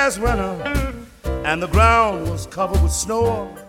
last winter and the ground was covered with snow.